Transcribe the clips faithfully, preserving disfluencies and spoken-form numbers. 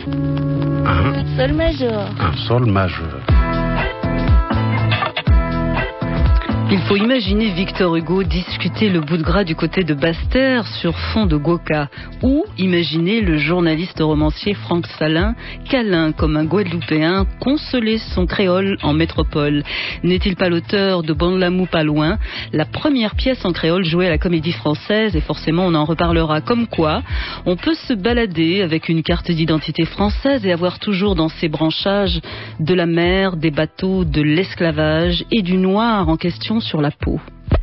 Un sol majeur. Un sol majeur. Il faut imaginer Victor Hugo discuter le bout de gras du côté de Basse-Terre sur fond de Goka, ou imaginer le journaliste romancier Franck Salin, câlin comme un Guadeloupéen, consoler son créole en métropole. N'est-il pas l'auteur de Bon Lamou pas loin, la première pièce en créole jouée à la Comédie Française, et forcément on en reparlera. Comme quoi, on peut se balader avec une carte d'identité française et avoir toujours dans ses branchages de la mer, des bateaux, de l'esclavage et du noir en question sur la peau.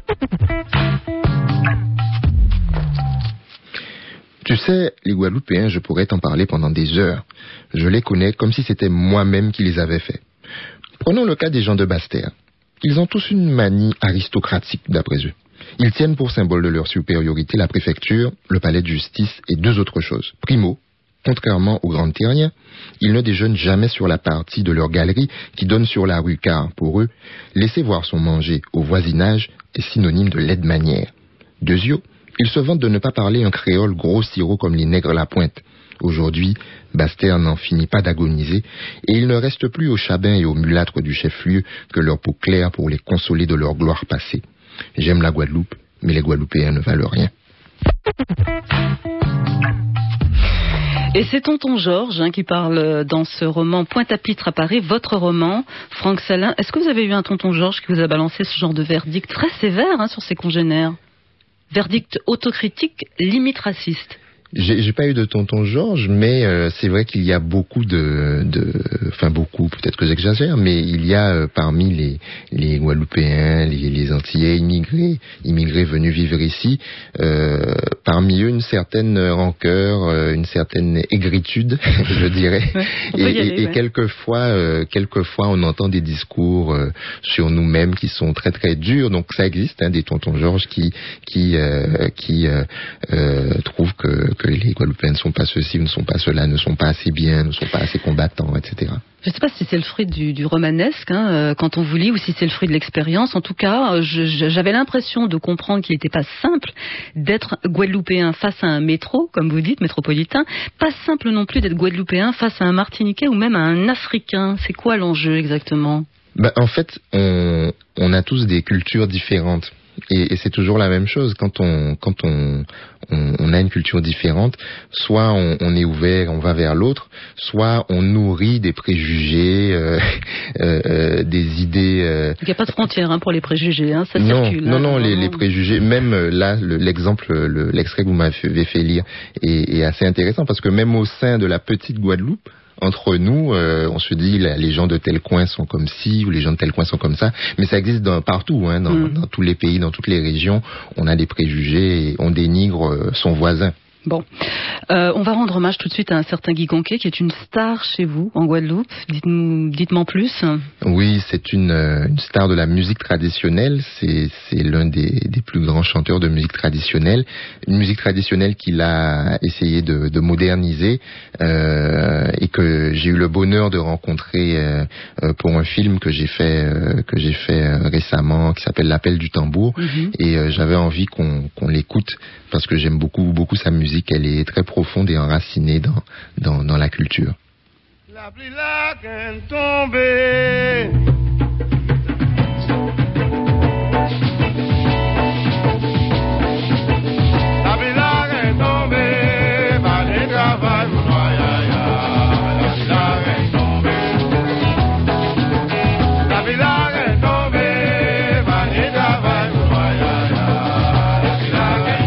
Tu sais, les Guadeloupéens, je pourrais t'en parler pendant des heures. Je les connais comme si c'était moi-même qui les avais faits. Prenons le cas des gens de Basse-Terre. Ils ont tous une manie aristocratique, d'après eux. Ils tiennent pour symbole de leur supériorité la préfecture, le palais de justice et deux autres choses. Primo, contrairement aux grandes terriens, ils ne déjeunent jamais sur la partie de leur galerie qui donne sur la rue, car, pour eux, laisser voir son manger au voisinage est synonyme de laide manière. Deuxièmement, ils se vantent de ne pas parler un créole gros sirop comme les nègres la pointe. Aujourd'hui, Basse-Terre n'en finit pas d'agoniser, et il ne reste plus aux chabins et aux mulâtres du chef-lieu que leur peau claire pour les consoler de leur gloire passée. J'aime la Guadeloupe, mais les Guadeloupéens ne valent rien. Et c'est tonton Georges hein, qui parle dans ce roman Pointe-à-Pitre à Paris, votre roman, Franck Salin. Est-ce que vous avez eu un tonton Georges qui vous a balancé ce genre de verdict très sévère hein, sur ses congénères? Verdict autocritique, limite raciste. J'ai, j'ai pas eu de tonton Georges, mais euh, c'est vrai qu'il y a beaucoup de, de, enfin beaucoup, peut-être que j'exagère, mais il y a euh, parmi les, les Guadeloupéens, les, les Antillais immigrés, immigrés venus vivre ici, euh, parmi eux une certaine rancœur, euh, une certaine aigritude, je dirais, ouais, et, aller, et, et ouais. quelquefois, euh, quelquefois on entend des discours euh, sur nous-mêmes qui sont très très durs. Donc ça existe, hein, des tontons Georges qui qui euh, qui euh, euh, trouvent que que les Guadeloupéens ne sont pas ceci, ne sont pas cela, ne sont pas assez bien, ne sont pas assez combattants, et cetera. Je ne sais pas si c'est le fruit du, du romanesque, hein, euh, quand on vous lit, ou si c'est le fruit de l'expérience. En tout cas, euh, je, je, j'avais l'impression de comprendre qu'il n'était pas simple d'être Guadeloupéen face à un métro, comme vous dites, métropolitain. Pas simple non plus d'être Guadeloupéen face à un Martiniquais ou même à un Africain. C'est quoi l'enjeu exactement ? Ben, en fait, on, on a tous des cultures différentes. Et, et c'est toujours la même chose quand on quand on on, on a une culture différente, soit on, on est ouvert, on va vers l'autre, soit on nourrit des préjugés, euh, euh, des idées. Euh... Il n'y a pas de frontière hein, pour les préjugés, hein, ça non, circule. Non, hein, non, les, non. les préjugés. Même là, le, l'exemple, le, l'extrait que vous m'avez fait lire est, est assez intéressant parce que même au sein de la petite Guadeloupe. Entre nous, euh, on se dit là, les gens de tel coin sont comme ci ou les gens de tel coin sont comme ça, mais ça existe dans, partout, hein, dans, mmh. dans tous les pays, dans toutes les régions. On a des préjugés et on dénigre euh, son voisin. Bon, euh, on va rendre hommage tout de suite à un certain Guy Conquet qui est une star chez vous en Guadeloupe. Dites-nous, dites-moi en plus. Oui, c'est une, une star de la musique traditionnelle. C'est, c'est l'un des, des plus grands chanteurs de musique traditionnelle. Une musique traditionnelle qu'il a essayé de, de moderniser euh, et que j'ai eu le bonheur de rencontrer euh, pour un film que j'ai fait euh, que j'ai fait euh, récemment qui s'appelle L'Appel du Tambour. Mm-hmm. Et euh, j'avais envie qu'on, qu'on l'écoute parce que j'aime beaucoup beaucoup sa musique. Elle est très profonde et enracinée dans, dans, dans la culture. La pluie là qu'elle tombée. La pluie là qu'elle tombée. Pas de travail pour moi, ya, ya. La pluie là qu'elle tombée. La pluie là qu'elle tombée. Pas de travail pour moi, ya, ya. La pluie là qu'elle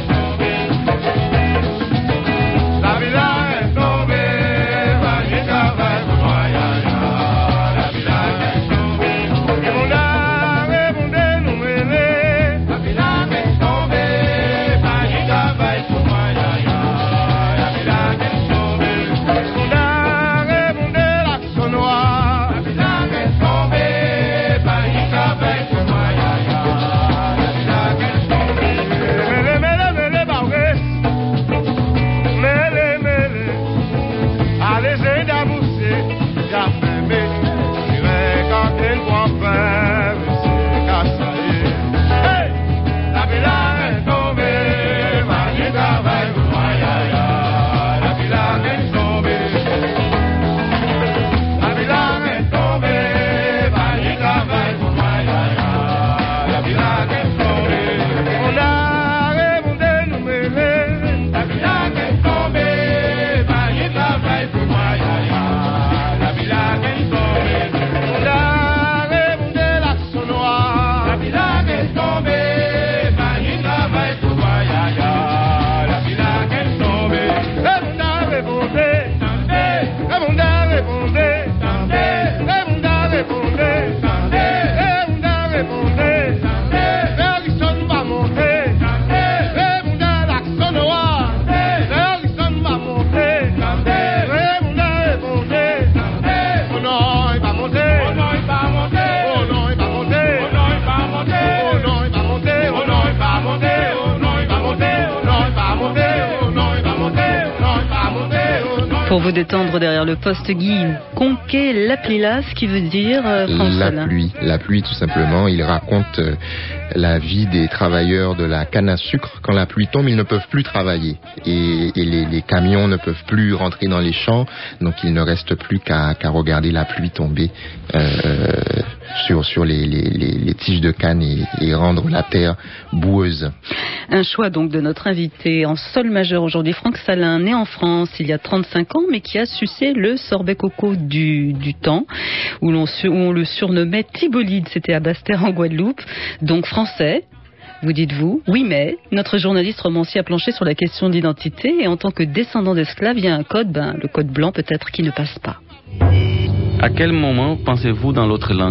Pour vous détendre derrière le poste, Guy Conquet, la plilas, ce qui veut dire euh, La pluie, la pluie tout simplement. Il raconte euh, la vie des travailleurs de la canne à sucre. Quand la pluie tombe, ils ne peuvent plus travailler et, et les, les camions ne peuvent plus rentrer dans les champs, donc il ne reste plus qu'à qu'à regarder la pluie tomber euh, sur sur les, les, les, les tiges de canne et, et rendre la terre boueuse. Un choix donc de notre invité en sol majeur aujourd'hui, Franck Salin, né en France il y a trente-cinq ans, mais qui a sucé le sorbet coco du, du temps, où, l'on, où on le surnommait Thibolide, c'était à Basse-Terre en Guadeloupe, donc français. Vous dites-vous, oui, mais notre journaliste romancier a planché sur la question d'identité, et en tant que descendant d'esclaves, il y a un code, ben, le code blanc peut-être, qui ne passe pas. À quel moment pensez-vous dans l'autre langue ?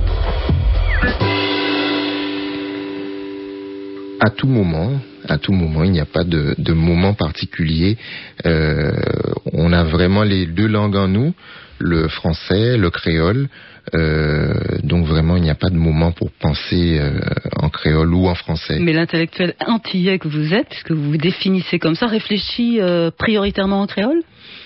À tout moment, à tout moment, il n'y a pas de, de moment particulier. Euh, on a vraiment les deux langues en nous, le français, le créole. Euh, donc vraiment, il n'y a pas de moment pour penser euh, en créole ou en français. Mais l'intellectuel antillais que vous êtes, puisque vous vous définissez comme ça, réfléchit euh, prioritairement en créole ?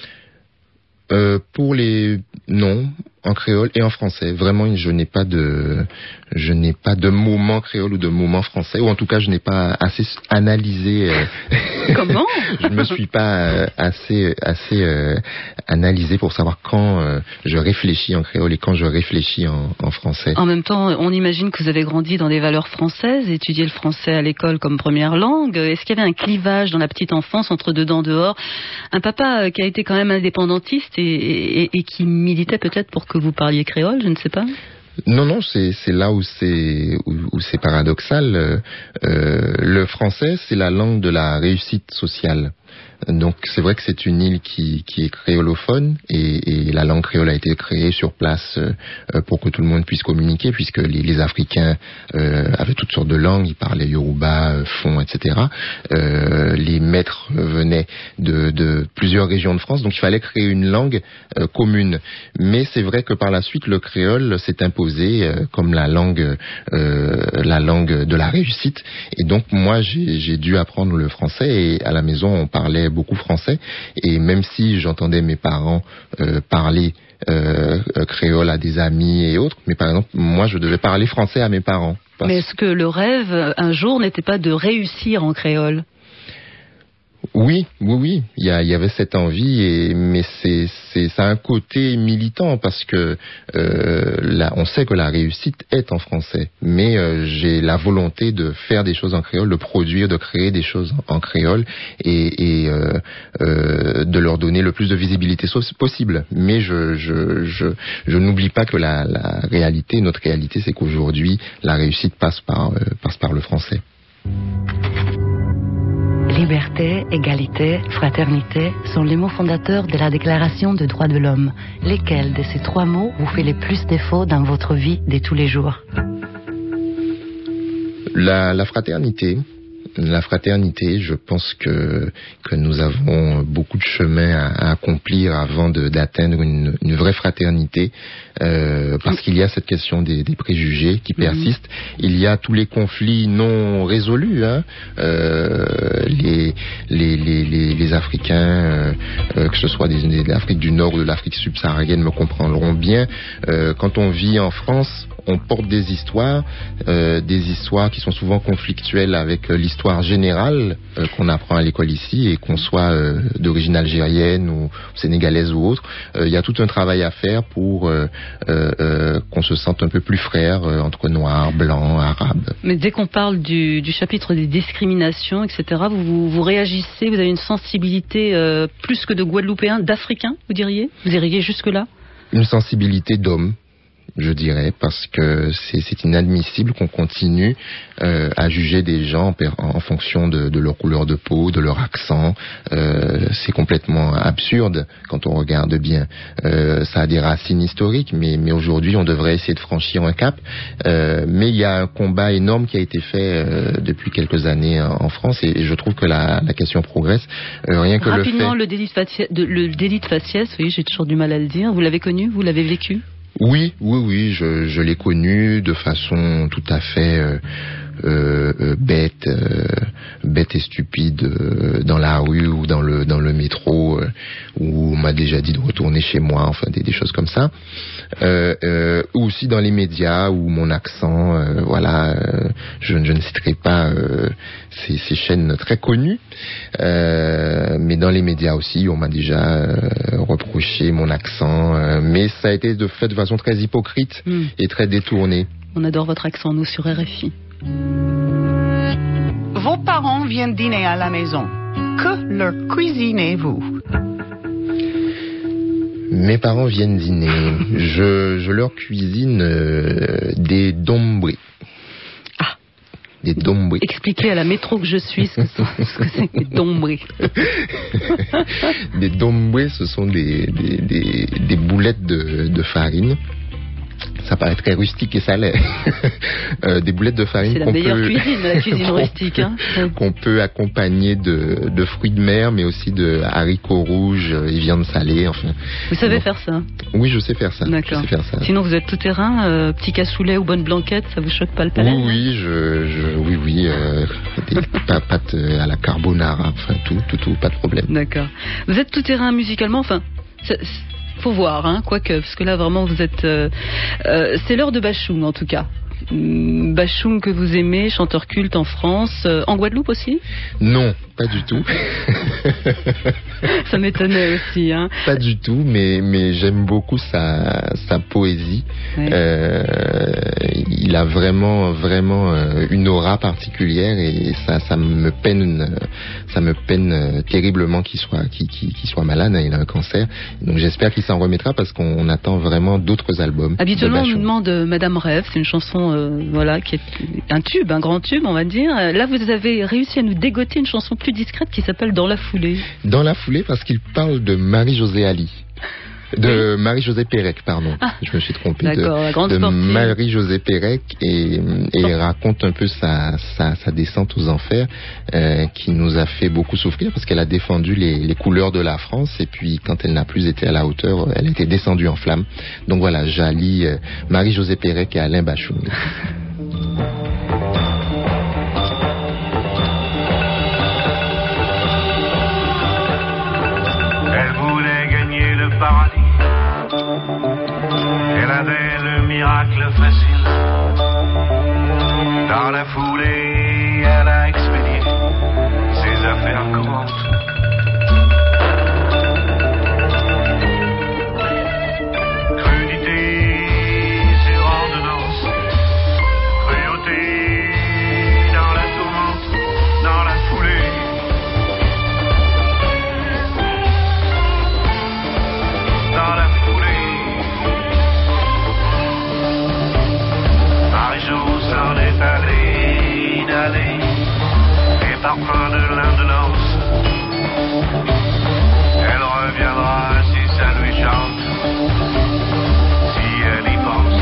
Euh, pour les non, en créole et en français. Vraiment, je n'ai pas de, je n'ai pas de moment créole ou de moment français, ou en tout cas, je n'ai pas assez analysé. Euh, Comment ? Je me suis pas euh, assez, assez euh, analysé pour savoir quand euh, je réfléchis en créole et quand je réfléchis en, en français. En même temps, on imagine que vous avez grandi dans des valeurs françaises, étudié le français à l'école comme première langue. Est-ce qu'il y avait un clivage dans la petite enfance entre dedans dehors ? Un papa qui a été quand même indépendantiste et, et, et qui militait peut-être pour que vous parliez créole, je ne sais pas. Non, non, c'est, c'est là où c'est, où, où c'est paradoxal. Euh, le français, c'est la langue de la réussite sociale. Donc c'est vrai que c'est une île qui, qui est créolophone et, et la langue créole a été créée sur place euh, pour que tout le monde puisse communiquer, puisque les, les Africains euh, avaient toutes sortes de langues, ils parlaient Yoruba, euh, Fon, et cetera. Euh, les maîtres venaient de, de plusieurs régions de France, donc il fallait créer une langue euh, commune. Mais c'est vrai que par la suite le créole s'est imposé euh, comme la langue, euh, la langue de la réussite. Et donc moi j'ai, j'ai dû apprendre le français et à la maison on parlait beaucoup français, et même si j'entendais mes parents euh, parler euh, créole à des amis et autres, mais par exemple moi je devais parler français à mes parents. Parce... Mais est-ce que le rêve un jour n'était pas de réussir en créole ? Oui, oui, oui, il y, a, il y avait cette envie, et, mais c'est, c'est, ça a un côté militant parce que euh, là, on sait que la réussite est en français, mais euh, j'ai la volonté de faire des choses en créole, de produire, de créer des choses en créole et, et euh, euh, de leur donner le plus de visibilité possible. Mais je, je, je, je n'oublie pas que la, la réalité, notre réalité, c'est qu'aujourd'hui, la réussite passe par, euh, passe par le français. Liberté, égalité, fraternité sont les mots fondateurs de la Déclaration des droits de l'homme. Lesquels de ces trois mots vous fait le plus défaut dans votre vie de tous les jours ? La, la fraternité. La fraternité, je pense que que nous avons beaucoup de chemin à, à accomplir avant de, d'atteindre une, une vraie fraternité, euh, parce qu'il y a cette question des, des préjugés qui persistent. Mmh. Il y a tous les conflits non résolus. Hein. Euh, les, les, les, les, les Africains, euh, que ce soit des, des, de l'Afrique du Nord ou de l'Afrique subsaharienne, me comprendront bien. Euh, quand on vit en France, on porte des histoires, euh, des histoires qui sont souvent conflictuelles avec euh, l'histoire générale euh, qu'on apprend à l'école ici, et qu'on soit euh, d'origine algérienne ou sénégalaise ou autre. Il euh, y a tout un travail à faire pour euh, euh, euh, qu'on se sente un peu plus frère euh, entre noirs, blancs, arabes. Mais dès qu'on parle du, du chapitre des discriminations, et cetera, vous, vous, vous réagissez, vous avez une sensibilité euh, plus que de Guadeloupéens, d'Africains, vous diriez ? Vous iriez jusque-là ? Une sensibilité d'homme, je dirais, parce que c'est, c'est inadmissible qu'on continue euh, à juger des gens en, en fonction de, de leur couleur de peau, de leur accent. Euh, c'est complètement absurde quand on regarde bien. Euh, ça a des racines historiques, mais, mais aujourd'hui on devrait essayer de franchir un cap. Euh, mais il y a un combat énorme qui a été fait euh, depuis quelques années en, en France, et, et je trouve que la, la question progresse. Euh, rien que Rapidement, le fait... le délit de faciès, de, le délit de faciès, oui, j'ai toujours du mal à le dire. Vous l'avez connu, vous l'avez vécu ? Oui, oui, oui, je, je l'ai connu de façon tout à fait euh, euh, euh, bête, euh, bête et stupide euh, dans la rue ou dans le dans le métro, euh, où on m'a déjà dit de retourner chez moi, enfin des, des choses comme ça. Euh, euh, ou aussi dans les médias où mon accent, euh, voilà, euh, je, je ne citerai pas euh, ces, ces chaînes très connues, euh, mais dans les médias aussi, on m'a déjà euh, reproché mon accent, euh, mais ça a été de fait de façon très hypocrite mm. et très détournée. On adore votre accent, nous, sur R F I. Vos parents viennent dîner à la maison. Que leur cuisinez-vous? Mes parents viennent dîner. Je, je leur cuisine euh, des dombrés. Ah. Des dombrés. Expliquez à la métro que je suis ce que, ce que c'est que des dombrés. Des dombrés, ce sont des, des, des, des boulettes de, de farine. Ça paraît très rustique et ça l'est. euh, des boulettes de farine. C'est la qu'on meilleure peut... cuisine, la cuisine rustique. Hein. Qu'on peut accompagner de, de fruits de mer, mais aussi de haricots rouges et viande salée. Enfin. Vous savez Donc, faire ça? Oui, je sais faire ça. D'accord. Je sais faire ça. Sinon, vous êtes tout terrain, euh, petit cassoulet ou bonne blanquette, ça vous choque pas le palais? Oui, oui, je, je, oui, oui, euh, des pâtes à la carbonara, enfin tout, tout, tout, pas de problème. D'accord. Vous êtes tout terrain musicalement, enfin. C'est, c'est... Faut voir, hein, quoique, parce que là vraiment vous êtes... Euh, euh, c'est l'heure de Bachung en tout cas. Bachung que vous aimez, chanteur culte en France, euh, en Guadeloupe aussi? Non, pas du tout. Ça m'étonnait aussi. Hein. Pas du tout, mais, mais j'aime beaucoup sa, sa poésie. Oui. Euh, il a vraiment, vraiment une aura particulière et ça, ça me peine, ça me peine terriblement qu'il soit, qu'il, qu'il, qu'il soit malade. Il a un cancer. Donc j'espère qu'il s'en remettra parce qu'on attend vraiment d'autres albums. Habituellement, on nous demande Madame Rêve. C'est une chanson, euh, voilà, qui est un tube, un grand tube, on va dire. Là, vous avez réussi à nous dégoter une chanson plus discrète qui s'appelle Dans la foulée. Dans la foulée parce qu'il parle de Marie-Josée Ali. De oui. Marie-Josée Pérec, pardon. Ah, je me suis trompé. D'accord, de, la grande de sportive. Marie-Josée Pérec et, et bon. raconte un peu sa, sa, sa descente aux enfers euh, qui nous a fait beaucoup souffrir parce qu'elle a défendu les, les couleurs de la France et puis quand elle n'a plus été à la hauteur, elle a été descendue en flammes. Donc voilà, j'allie euh, Marie-Josée Pérec et Alain Bachung. Paradis. Elle avait le miracle facile. Dans la foulée, elle a expédié ses affaires courantes. Crudité sur ordonnance, cruauté dans la tourmente, dans la foulée. Dans la foulée, Marie-Jo s'en est allée, inhalée, les parfums de l'indolence. Elle reviendra si ça lui chante, si elle y pense.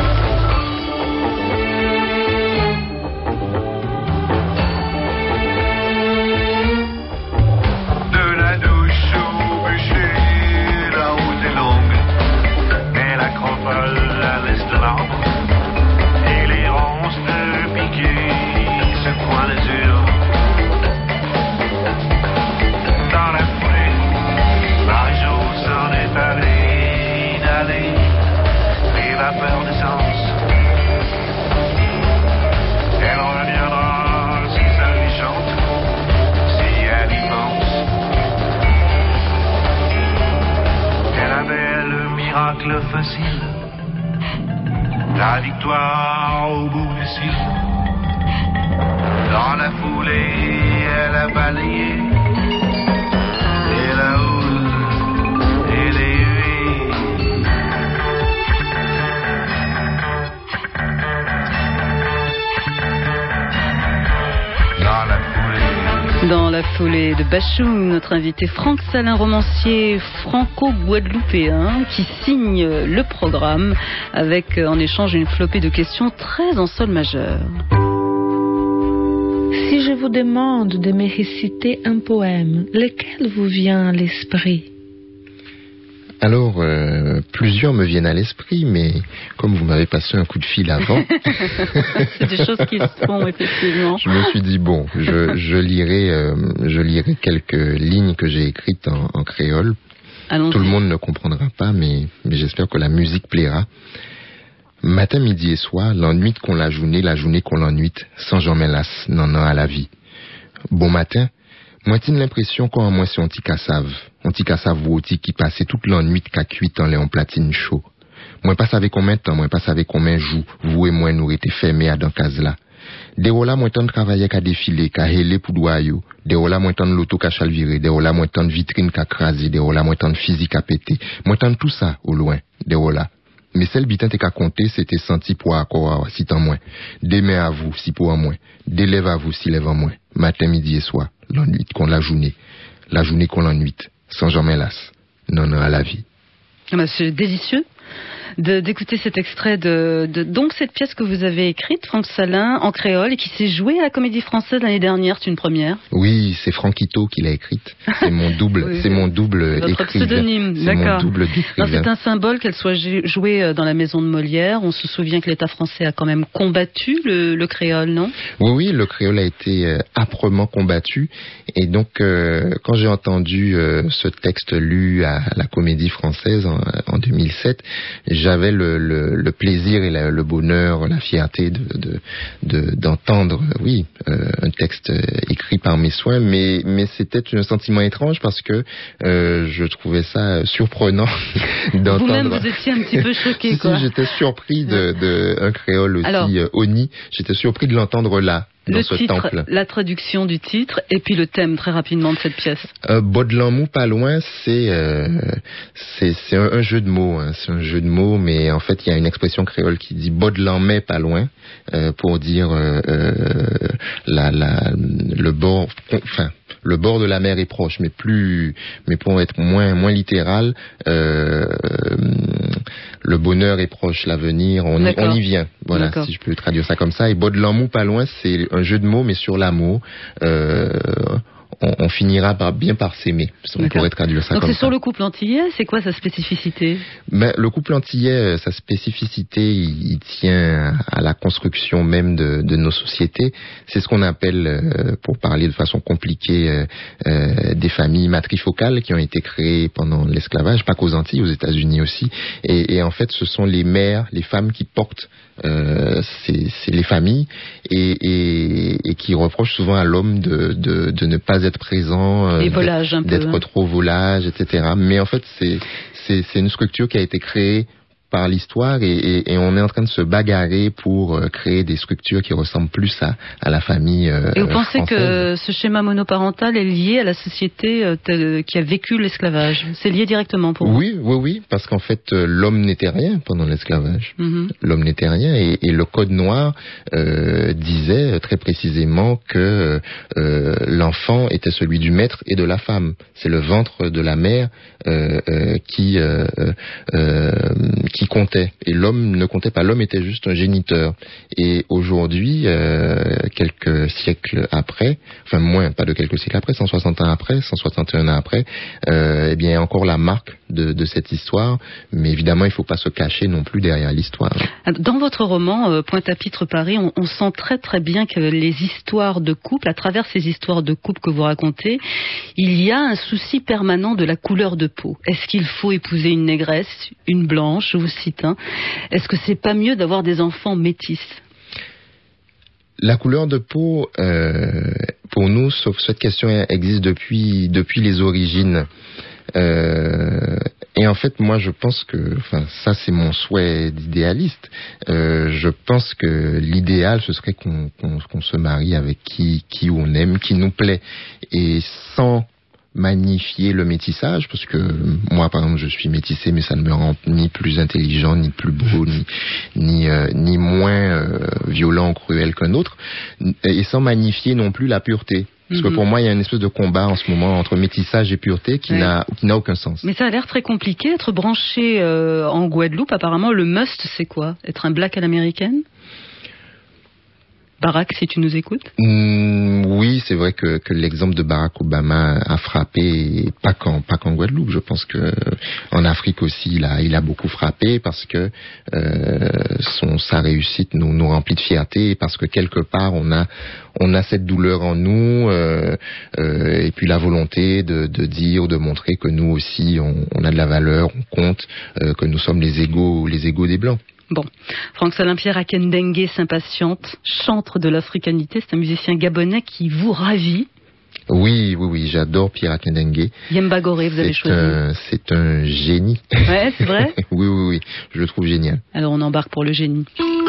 De la douche au bûcher, la route est longue, mais l'acropole reste l'arbre. Et les ronces de piquet secouant les urnes. Dans la foulée, Marie-Jo s'en est allée, inhalée, les vapeurs d'essence. Elle reviendra si ça lui chante, si elle y pense. Elle avait le miracle facile, la victoire au bout du cil. Dans la foulée, elle a balayé et la houle et les huées. Dans la foulée. Dans la foulée de Bachung, notre invité Franck Salin, romancier franco-guadeloupéen, qui signe le programme avec en échange une flopée de questions très en sol majeur. Si je vous demande de me réciter un poème, lequel vous vient à l'esprit? Alors, euh, plusieurs me viennent à l'esprit, mais comme vous m'avez passé un coup de fil avant... C'est des choses qui se font, effectivement. Je me suis dit, bon, je, je, lirai, euh, je lirai quelques lignes que j'ai écrites en, en créole. Allons-y. Tout le monde ne comprendra pas, mais, mais j'espère que la musique plaira. Matin, midi et soir, l'ennui qu'on la journée, la journée qu'on l'ennuie, sans jamais lasse, non, non, à la vie. Bon matin, moi, j'ai l'impression qu'on a moins si on t'y cassave. On t'y cassave ou qui passait toute l'ennui qu'a cuit en en platine chaud. Moi, pas savais combien de temps, moi, pas savais combien de jours, vous et moi, nous étions fermés à dans case là. Des là, moi, tant de travailler qu'à défiler, qu'à héler pour doyau. Des là, moi, tant de l'auto qu'à chalvirer. Des là, moi, tant de vitrine qu'à craser. Des là, moi, tant de physique à péter. Moi, tant de tout ça, au loin. Des là. Mais celle bitin t'es qu'à compter, c'était senti pour accord, si tant moins. Demain à vous, si pour en moins. Délève à vous, si lève en moins. Matin, midi et soir. L'ennui qu'on la journée. La journée qu'on l'ennuie. Sans jamais lasse. Non, non, à la vie. Ah bah, c'est délicieux de, d'écouter cet extrait de, de donc cette pièce que vous avez écrite, Franck Salin, en créole, et qui s'est jouée à la Comédie Française l'année dernière. C'est une première. Oui, c'est Franquito qui l'a écrite. C'est mon double, oui, c'est mon double votre écrivain. Pseudonyme, c'est d'accord. Mon double d'écrivain. C'est un symbole qu'elle soit jouée dans la maison de Molière. On se souvient que l'État français a quand même combattu le, le créole, non? Oui, oui, le créole a été euh, âprement combattu. Et donc, euh, quand j'ai entendu euh, ce texte lu à la Comédie Française en, en deux mille sept, j'avais le, le, le plaisir et la, le bonheur, la fierté de, de, de, d'entendre, oui, euh, un texte écrit par mes soins, mais, mais c'était un sentiment étrange parce que euh, je trouvais ça surprenant d'entendre. Vous-même, vous étiez un petit peu choqué, si, quoi. Si, j'étais surpris de, de un créole aussi. Alors, euh, honni, j'étais surpris de l'entendre là. Le titre, temple. La traduction du titre, et puis le thème très rapidement de cette pièce. Euh, Baudelamou, pas loin, c'est euh, c'est, c'est un, un jeu de mots, hein, c'est un jeu de mots, mais en fait il y a une expression créole qui dit Baudelamais, pas loin, euh, pour dire euh, euh, la, la, le bord, enfin le bord de la mer est proche, mais plus, mais pour être moins moins littéral, euh, le bonheur est proche, l'avenir, on y, on y vient. Voilà, D'accord. Si je peux traduire ça comme ça. Et Baudelamou, pas loin, c'est un jeu de mots, mais sur l'amour. Euh, on, on finira par, bien par s'aimer. On D'accord. pourrait traduire ça Donc comme ça. Donc c'est sur le couple antillais, c'est quoi sa spécificité? Ben, le couple antillais, sa spécificité, il, il tient à la construction même de, de nos sociétés. C'est ce qu'on appelle, euh, pour parler de façon compliquée, euh, euh, des familles matrifocales qui ont été créées pendant l'esclavage, pas qu'aux Antilles, aux États-Unis aussi. Et, et en fait, ce sont les mères, les femmes qui portent Euh, c'est, c'est les familles et, et, et qui reprochent souvent à l'homme de, de, de ne pas être présent, euh, et volage un d'être peu, hein. trop volage, et cetera. Mais en fait, c'est, c'est, c'est une structure qui a été créée par l'histoire et, et, et on est en train de se bagarrer pour euh, créer des structures qui ressemblent plus à, à la famille euh, Et vous pensez française. Que ce schéma monoparental est lié à la société euh, telle, qui a vécu l'esclavage? C'est lié directement pour vous? Oui, oui, oui, parce qu'en fait, euh, l'homme n'était rien pendant l'esclavage. Mm-hmm. L'homme n'était rien et, et le Code noir euh, disait très précisément que euh, l'enfant était celui du maître et de la femme. C'est le ventre de la mère euh, euh, qui, euh, euh, qui comptait. Et l'homme ne comptait pas. L'homme était juste un géniteur. Et aujourd'hui, euh, quelques siècles après, enfin moins, pas de quelques siècles après, cent soixante ans après, cent soixante et un ans après, euh, eh bien, il y a encore la marque de, de cette histoire. Mais évidemment, il ne faut pas se cacher non plus derrière l'histoire. Dans votre roman, euh, Pointe-à-Pitre Paris, on, on sent très très bien que les histoires de couple, à travers ces histoires de couple que vous racontez, il y a un souci permanent de la couleur de peau. Est-ce qu'il faut épouser une négresse, une blanche, je vous cite, hein. Est-ce que c'est pas mieux d'avoir des enfants métis? La couleur de peau, euh, pour nous, sauf cette question existe depuis depuis les origines. Euh, et en fait, moi, je pense que, enfin, ça, c'est mon souhait d'idéaliste. Euh, je pense que l'idéal, ce serait qu'on, qu'on, qu'on se marie avec qui qui on aime, qui nous plaît, et sans magnifier le métissage, parce que moi, par exemple, je suis métissé, mais ça ne me rend ni plus intelligent, ni plus beau, ni ni, euh, ni moins euh, violent ou cruel qu'un autre, et sans magnifier non plus la pureté. Parce que pour moi, il y a une espèce de combat en ce moment entre métissage et pureté qui, ouais. n'a, qui n'a aucun sens. Mais ça a l'air très compliqué. Être branché euh, en Guadeloupe, apparemment, le must, c'est quoi? Être un black à l'américaine? Barack, si tu nous écoutes. Mmh, oui, c'est vrai que, que l'exemple de Barack Obama a frappé, pas qu'en, pas qu'en Guadeloupe. Je pense que en Afrique aussi, il a, il a beaucoup frappé parce que euh, son, sa réussite nous, nous remplit de fierté, parce que quelque part on a, on a cette douleur en nous, euh, euh, et puis la volonté de, de dire, de montrer que nous aussi, on, on a de la valeur, on compte, euh, que nous sommes les égaux, les égaux des Blancs. Bon, Franck Salin, Pierre Akendengue s'impatiente, chantre de l'africanité, c'est un musicien gabonais qui vous ravit. Oui, oui, oui, j'adore Pierre Akendengue. Yemba Goré, vous avez C'est choisi. un, c'est un génie. Ouais, c'est vrai. Oui, oui, oui, je le trouve génial. Alors on embarque pour le génie.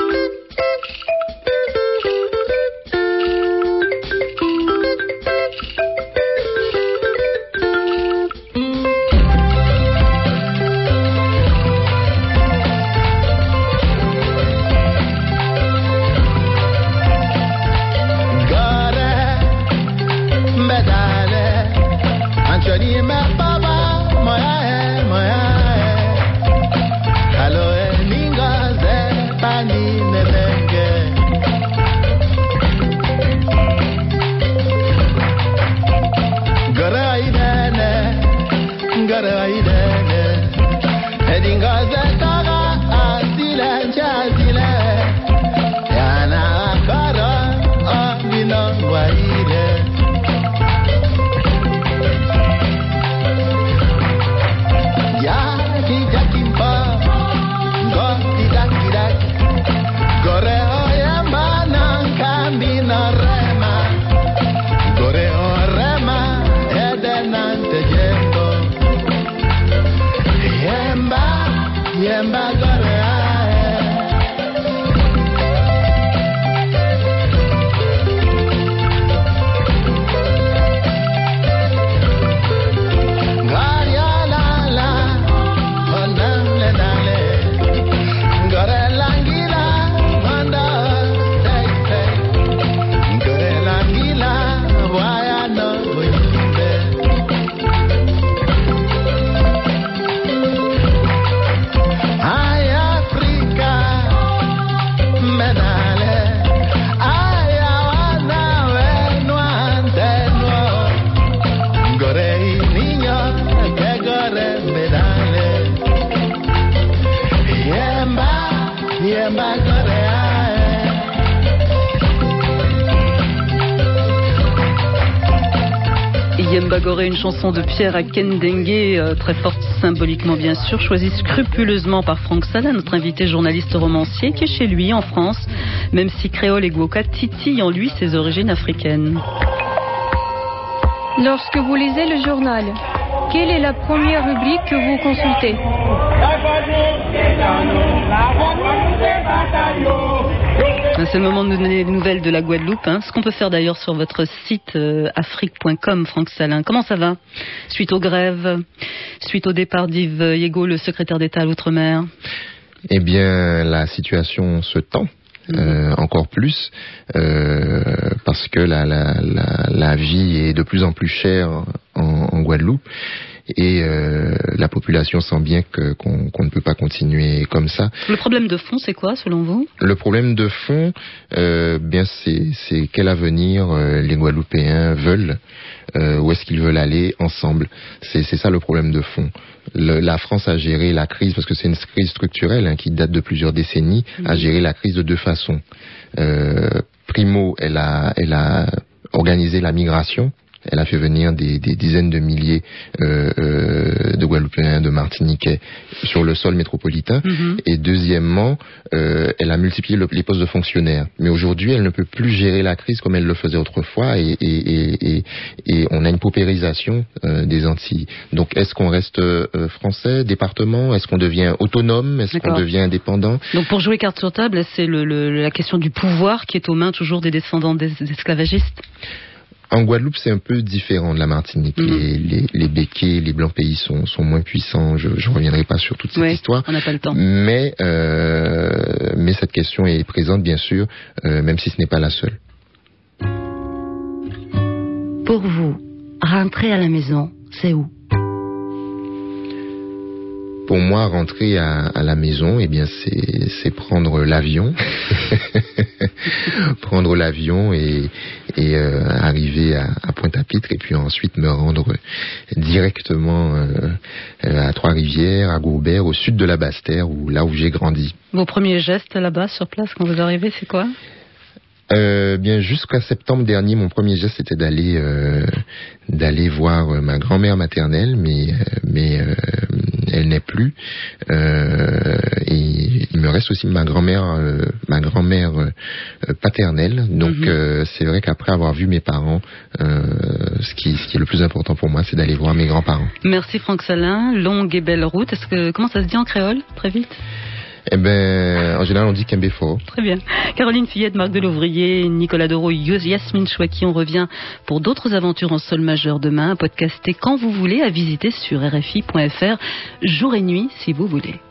Yemba Goré, une chanson de Pierre Akendengue, euh, très forte symboliquement bien sûr, choisie scrupuleusement par Franck Salin, notre invité journaliste romancier, qui est chez lui en France, même si créole et gwoka titillent en lui ses origines africaines. Lorsque vous lisez le journal, quelle est la première rubrique que vous consultez ? C'est le moment de nous donner des nouvelles de la Guadeloupe, hein. Ce qu'on peut faire d'ailleurs sur votre site euh, afrique point com, Franck Salin. Comment ça va ? Suite aux grèves, suite au départ d'Yves Yego, le secrétaire d'État à l'Outre-mer ? Eh bien, la situation se tend. Euh, encore plus euh, parce que la, la, la, la vie est de plus en plus chère en, en Guadeloupe et euh, la population sent bien que, qu'on, qu'on ne peut pas continuer comme ça. Le problème de fond, c'est quoi selon vous ? Le problème de fond, euh, bien c'est, c'est quel avenir euh, les Guadeloupéens veulent, euh, où est-ce qu'ils veulent aller ensemble. C'est, c'est ça le problème de fond. Le, la France a géré la crise, parce que c'est une crise structurelle hein, qui date de plusieurs décennies, mmh. a géré la crise de deux façons. Euh, primo, elle a, elle a organisé la migration. Elle a fait venir des, des dizaines de milliers euh, euh, de Guadeloupéens, de Martiniquais sur le sol métropolitain. Mm-hmm. Et deuxièmement, euh, elle a multiplié le, les postes de fonctionnaires. Mais aujourd'hui, elle ne peut plus gérer la crise comme elle le faisait autrefois, et, et, et, et, et on a une paupérisation euh, des Antilles. Donc, est-ce qu'on reste euh, français, département ? Est-ce qu'on devient autonome ? Est-ce D'accord. qu'on devient indépendant ? Donc, pour jouer carte sur table, c'est le, le, la question du pouvoir qui est aux mains toujours des descendants des, des esclavagistes ? En Guadeloupe, c'est un peu différent de la Martinique. Mmh. Les, les, les béquets, les blancs pays sont, sont moins puissants. Je ne reviendrai pas sur toute cette ouais, histoire. On n'a pas le temps. Mais, euh, mais cette question est présente, bien sûr, euh, même si ce n'est pas la seule. Pour vous, rentrer à la maison, c'est où ? Pour moi, rentrer à, à la maison, eh bien, c'est, c'est prendre l'avion, prendre l'avion et, et euh, arriver à, à Pointe-à-Pitre et puis ensuite me rendre directement euh, à Trois-Rivières, à Gourbert, au sud de la Basse-Terre, où là où j'ai grandi. Vos premiers gestes là-bas sur place quand vous arrivez, c'est quoi? Euh, bien jusqu'à septembre dernier, mon premier geste c'était d'aller euh, d'aller voir euh, ma grand-mère maternelle, mais euh, mais euh, elle n'est plus. Euh, et il me reste aussi ma grand-mère euh, ma grand-mère euh, paternelle. Donc mm-hmm. euh, c'est vrai qu'après avoir vu mes parents, euh, ce qui ce qui est le plus important pour moi, c'est d'aller voir mes grands-parents. Merci Franck Salin. Longue et belle route. Est-ce que comment ça se dit en créole? Très vite. Eh ben, en général, on dit Kembefo. Très bien. Caroline Fillette, Marc Delouvrier, Nicolas Doro, Yasmine Chouaki. On revient pour d'autres aventures en sol majeur demain, à podcaster quand vous voulez, à visiter sur R F I point F R, jour et nuit, si vous voulez.